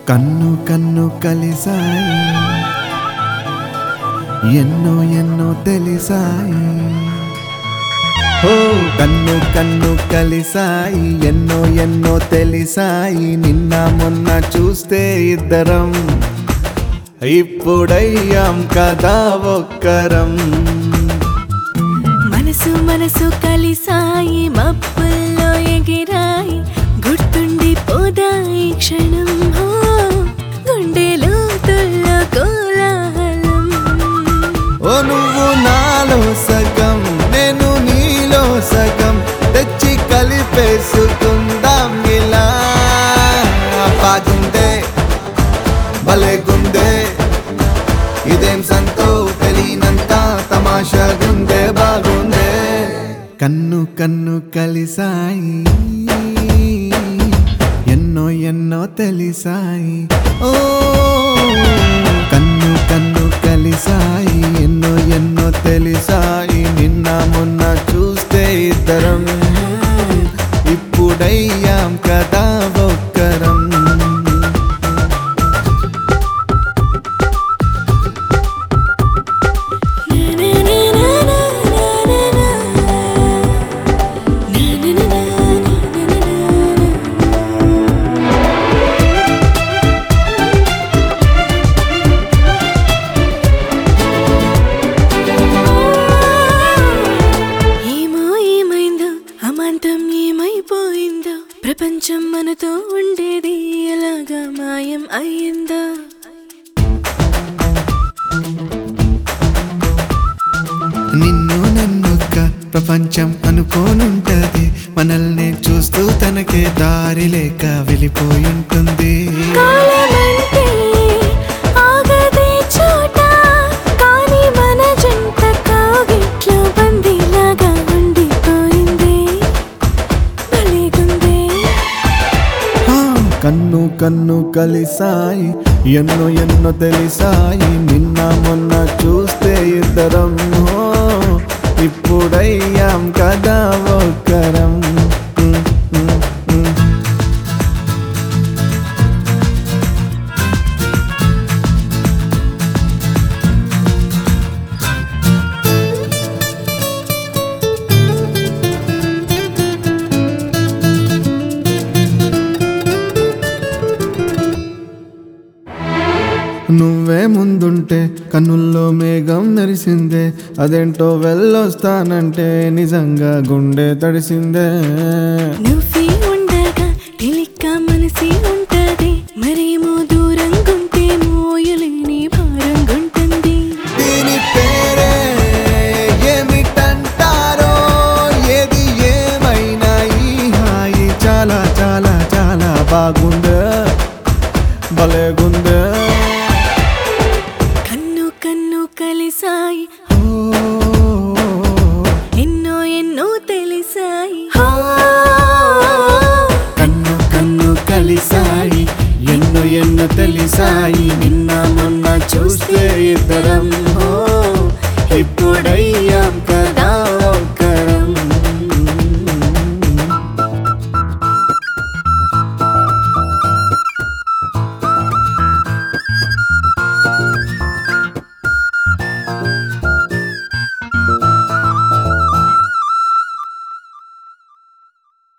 కన్ను కన్ను కలిసాయి ఎన్నో ఎన్నో తెలిసాయి ఓ కన్ను కన్ను కలిసాయి ఎన్నో ఎన్నో తెలిసాయి నిన్న మొన్న చూస్తే ఇద్దరం ఇప్పుడయ్యాం కదా ఒక్కరం మనసు మనసు కలిసాయి మబ్బుల్లో ఎగిరాయి గుర్తుండి పోదాయి క్షణం గుండెలో తుల్లో కోలాహలం ఓ నువ్వు నాలో సగం నేను నీలో సగం తెచ్చి కలిపేసుకుందాం ఇలా బాగుందే భలేగుందే ఇదేం సంతో తెలియనంత తమాషాగుందే బాగుందే కన్ను కన్ను కలిసాయి ఎన్నో ఎన్నో తెలిసాయి ఓ కన్ను కన్ను కలిసాయి ఎన్నో ఎన్నో తెలిసాయి నిన్న మొన్న చూస్తే ఇద్దరం ఇప్పుడయ్యాం కదా ఒక్కరం ఏమైపోయిందో ప్రపంచం మనతో ఉండేది ఎలాగా మాయం అయ్యిందో నిన్ను నన్నొక్క ప్రపంచం అనుకోనుంటది మనల్ని చూస్తూ తనకే దారి లేక వెళ్ళిపోయుంటుంది కాలమంటే ఆగదే చోట కానీ మన జంట కాగిట్లో బందీలాగా ఉండిపోయింది భలేగుందే కన్ను కన్ను కలిసాయి ఎన్నో ఎన్నో తెలిసాయి నిన్న మొన్న చూస్తే ఇద్దరం ఇప్పుడయ్యాం కదా ఒక్కరం నువ్వే ముందుంటే కన్నుల్లో మేఘం మెరిసిందే అదేంటో వెళ్ళొస్తానంటే నిజంగా గుండె తడిసిందే నువ్వే ఉండగా తెలిక్క మనసి ఉంటది మరేమో దూరంగుంటే మోయలేని భారంగుంటుంది దీని పేరే ఏమిటంటారో ఏది ఏమైనా ఈ హాయి చాలా చాలా చాలా బాగుందే భలేగుందే కన్ను కన్ను కలిసాయి ఎన్నో ఎన్నో తెలిసాయి కన్ను కన్ను కలిసాయి ఎన్నో ఎన్నో తెలిసాయి నిన్న మొన్న చూస్తే ఇద్దరం